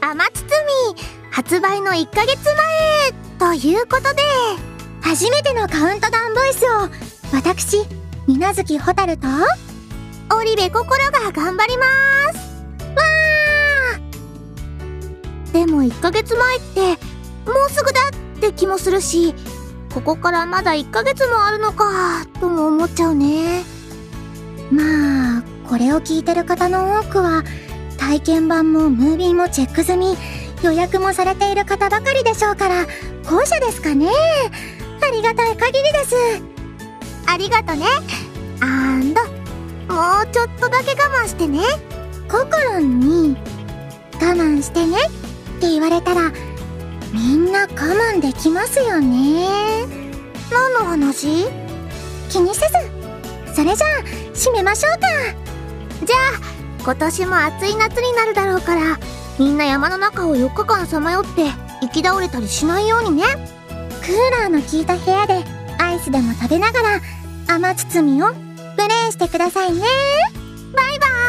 甘包み発売の1ヶ月前ということで、 初めてのカウントダウンボイスを私水月蛍と織部心が頑張ります。わー。でも1ヶ月前ってもうすぐだって気もするし、ここからまだ1ヶ月もあるのかとも思っちゃうね。 まあこれを聞いてる方の多くは体験版もムービーもチェック済み、予約もされている方ばかりでしょうから、後者ですかね。ありがたい限りです。 ありがとね。もうちょっとだけ我慢してね。 ココロンに我慢してねって言われたらみんな我慢できますよね。 何の話？ 気にせず。それじゃあ締めましょうか。 じゃあ今年も暑い夏になるだろうから、みんな山の中を4日間さまよって行き倒れたりしないようにね。 クーラーの効いた部屋でアイスでも食べながら甘包みをプレイしてくださいね。 バイバイ。